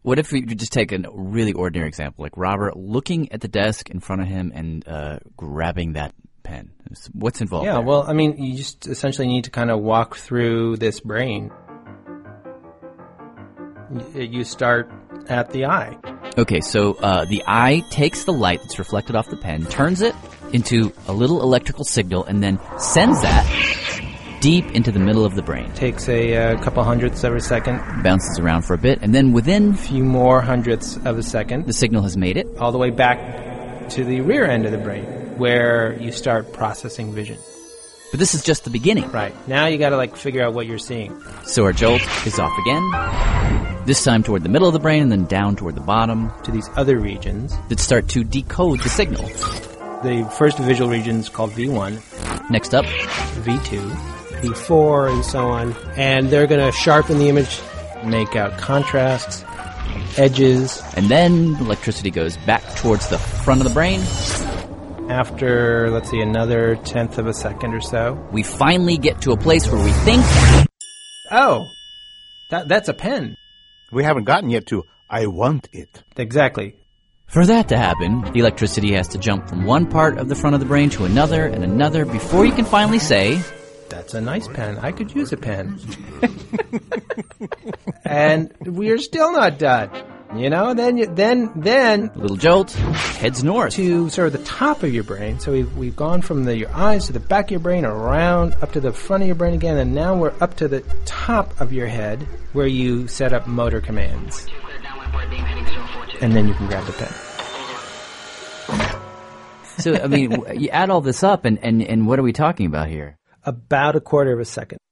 What if we could just take a really ordinary example, like Robert looking at the desk in front of him and grabbing that pen? What's involved there? Well, I mean, you just essentially need to kind of walk through this brain. You start at the eye. Okay, so the eye takes the light that's reflected off the pen, turns it into a little electrical signal, and then sends that deep into the middle of the brain. Takes a couple hundredths of a second. Bounces around for a bit, and then within a few more hundredths of a second, the signal has made it all the way back to the rear end of the brain, where you start processing vision. But this is just the beginning. Right. Now you got to figure out what you're seeing. So our jolt is off again. This time toward the middle of the brain and then down toward the bottom. To these other regions that start to decode the signal. The first visual region is called V1. Next up, V2. V4 and so on. And they're going to sharpen the image, make out contrasts, edges. And then electricity goes back towards the front of the brain. After, let's see, another tenth of a second or so, we finally get to a place where we think, oh, that's a pen. We haven't gotten yet to, I want it. Exactly. For that to happen, the electricity has to jump from one part of the front of the brain to another and another before you can finally say, that's a nice pen. I could use a pen. And we're still not done. You know, then little jolt heads north to sort of the top of your brain. So we've gone from your eyes to the back of your brain, around up to the front of your brain again, and now we're up to the top of your head where you set up motor commands. And then you can grab the pen. So, I mean, you add all this up, and what are we talking about here? About a quarter of a second.